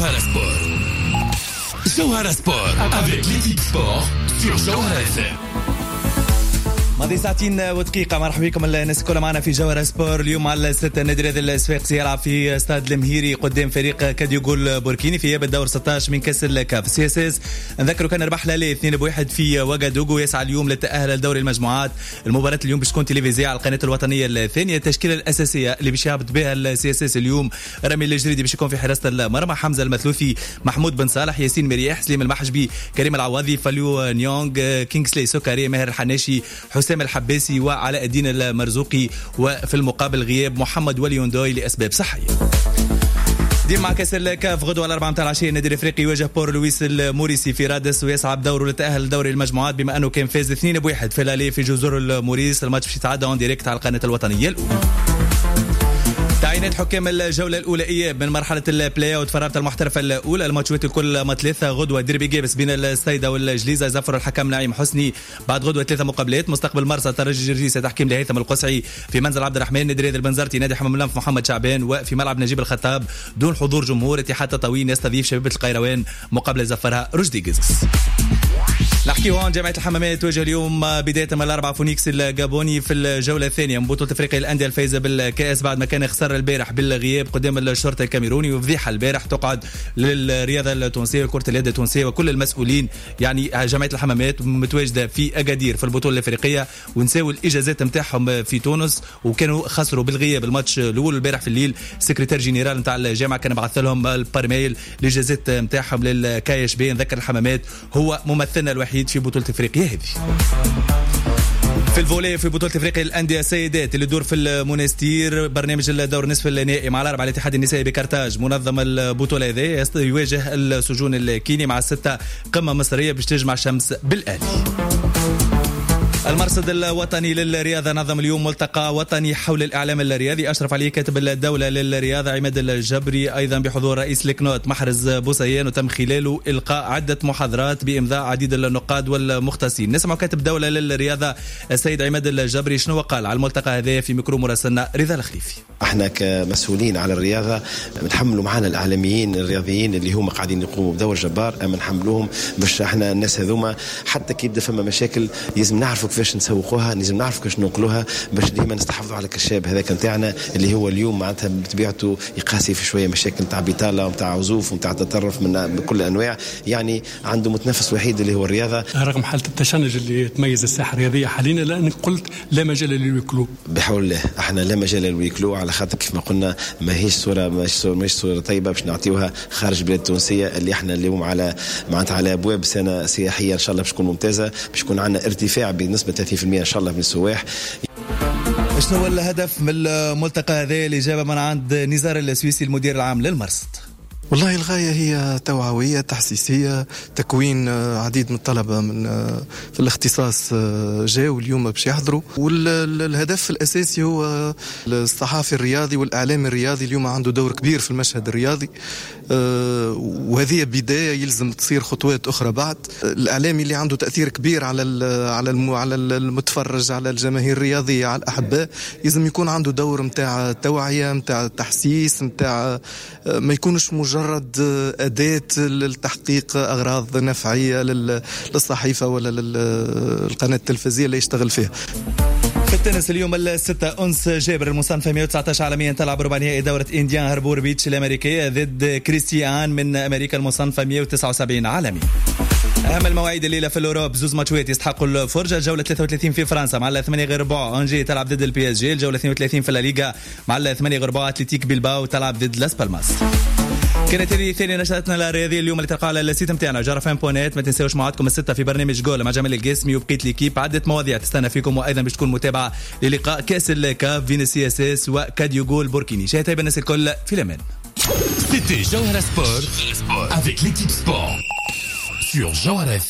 Jawhara Sport. Jawhara Sport avec l'équipe sport sur Jawhara FM. ماضي ساعتين ودقيقة. مرحبا بكم الناس كلها معنا في جوهرة سبور. اليوم على الستة النادي الرياضي الصفاقسي يلعب في استاد المهيري قدام فريق كاديوغول بوركيني في إياب الدور 16 من كأس الكاف. سي اس اس نذكروا كان ربح لاله 2-1 في وغادوغو، يسعى اليوم للتأهل لدوري المجموعات. المباراة اليوم باش تكون تلفزيونية على القناة الوطنية الثانية. التشكيلة الأساسية اللي باش يهبط بها السي اس اس اليوم: رامي الجريدي باش يكون في حراسة المرمى، حمزة المثلوثي، محمود بن صالح، ياسين مرياح، سليم المحجبي، كريم العواضي، فاليو نيونغ، كينغسلي سكري، ماهر الحناشي، حسام الحباسي وعلاء الدين المرزوقي. وفي المقابل غياب محمد وليوندوي لأسباب صحية. ديما مع كاس الكاف غدوة على 4 متاع العشية النادي الافريقي يواجه بور لويس الموريسي في رادس ويسعى بدوره للتأهل لدوري المجموعات بما انه كان فاز 2-1 في الالي في جزر الموريس. الماتش باش يتعدى اون ديريكت على القناة الوطنية الأولى. تعيينات حكام الجولة الأولى إياب من مرحلة البلاي أوت فرابطة المحترفة الأولى. الماتشات الكل ثلاثة. غدوة ديربي جابس بين السيدة والجليزة، زفر الحكم نعيم حسني. بعد غدوة 3 مقابلات: مستقبل مرسى، ترجي جرجيسة، تحكيم لهيثم القصعي. في منزل عبد الرحمن نادي رياض البنزرتي، نادي حمام اللمف محمد شعبان. وفي ملعب نجيب الخطاب دون حضور جمهور اتحاد تطاوين يستضيف شبيبة القيروان، مقابلة زفرها رشدي قزقز. نحكيو عن جامعة الحمامات تواجه اليوم بداية من الأربعة فونيكس الجابوني في الجولة الثانية من بطولة أفريقيا الأندية الفايزة بالكأس بعد ما كان خسر البارح بالغياب قدام الشرطة الكاميروني. وفضيحة البارح تقعد للرياضة التونسية وكرة اليد التونسية وكل المسؤولين. يعني جامعة الحمامات متواجدة في أكادير في البطولة الأفريقية ونساوي الإجازات متاعهم في تونس، وكانوا خسروا بالغياب الماتش الأول البارح في الليل. سكرتير جنرال نتاع الجامعة كان بعث لهم البارميل الإجازات متاعهم للكايش بي. نذكر الحمامات هو ممثلنا الوحيد في بطولة افريقيا هذه. في الفولي في بطولة افريقيا الاندية السيدات اللي دور في المونستير، برنامج الدور نصف النهائي مع الاربعة الاتحاد النسائي بكرتاج منظم البطولة هذه يواجه السجون الكيني مع 6 قمة مصرية باش تجمع شمس بالآلي. المرصد الوطني للرياضة نظم اليوم ملتقى وطني حول الإعلام الرياضي أشرف عليه كاتب الدولة للرياضة عماد الجبري، أيضا بحضور رئيس الكنوت محرز بوسيان، وتم خلاله إلقاء عدة محاضرات بإمضاء عديد النقاد والمختصين. نسمع كاتب الدولة للرياضة السيد عماد الجبري شنو قال على الملتقى هذا في ميكرو مراسلنا رضا الخليفي. احنا كمسؤولين على الرياضة نحملوا معنا الإعلاميين الرياضيين اللي هم قاعدين يقوموا بدور جبار، أما نحملوهم باش احنا الناس هذوما حتى كي يبدا فما مشاكل لازم نعرفوا كيفاش نسوقوها، لازم نعرفوا كيفاش ننقلوها باش ديما نستحفظوا على الكشاب هذاك نتاعنا اللي هو اليوم معناتها بطبيعته يقاسي في شويه مشاكل نتاع بطاله ونتاع عزوف ونتاع تطرف من كل الانواع. يعني عنده متنفس وحيد اللي هو الرياضه. رغم حاله التشنج اللي تميز الساحه الرياضيه حاليا، لان قلت لا مجال للويكلو. بحول الله احنا لا مجال للويكلو، على خاطر كيف ما قلنا ماهيش صوره طيبه باش نعطيوها خارج البلاد التونسيه اللي احنا اليوم على معناتها على ابواب سنه سياحيه ان شاء الله باش تكون ممتازه، باش يكون عندنا ارتفاع بنسبه 30% ان شاء الله من السواح. شنو هو الهدف من الملتقى هذا اللي جاب من عند نزار السويسي المدير العام للمرصد؟ والله الغاية هي توعوية تحسيسية، تكوين عديد من الطلبة من في الاختصاص جاءوا اليوم باش يحضروا، والهدف الأساسي هو الصحافي الرياضي والإعلام الرياضي اليوم عنده دور كبير في المشهد الرياضي، وهذه بداية يلزم تصير خطوات أخرى بعد. الإعلامي اللي عنده تأثير كبير على المتفرج، على الجماهير الرياضية، على الأحباء، لازم يكون عنده دور متاع توعية، متاع تحسيس، متاع ما يكونش مجرد أداة للتحقيق أغراض نفعية للصحيفة ولا للقناة التلفزيونية اللي يشتغل فيها. في التنس اليوم الستة أنس جابر المصنفة 119 عالميا تلعب ربع نهائي دورة إنديان هاربور بيتش الأمريكية ضد كريستيان من أمريكا المصنفة 179 عالمي. أهم المواعيد الليلة في الأوروب: زوز ماتشات يستحقوا الفرجة. الجولة 33 في فرنسا مع 8-4 أنجي تلعب ضد البي اس جي. الجولة 32 في الليغا مع 8-4 أتلتيك بيلباو تلعب ضد لاس بالماس. كانت هذه ثاني نشاطنا الرياضية اليوم اللي تلقى على السيت متاعنا جرفان بونات. ما تنساوش موعدكم الستة في برنامج جول مع جمال القاسمي وبقيت ليكيب. عدة مواضيع تستنى فيكم، وأيضا باش تكون متابعة للقاء كأس الكاف بين السي اس اس وكاديوغول بوركيني. شاهد طيب الناس الكل في الأمان. C'était Jawhara Sport avec l'équipe sport sur Jawhara FM.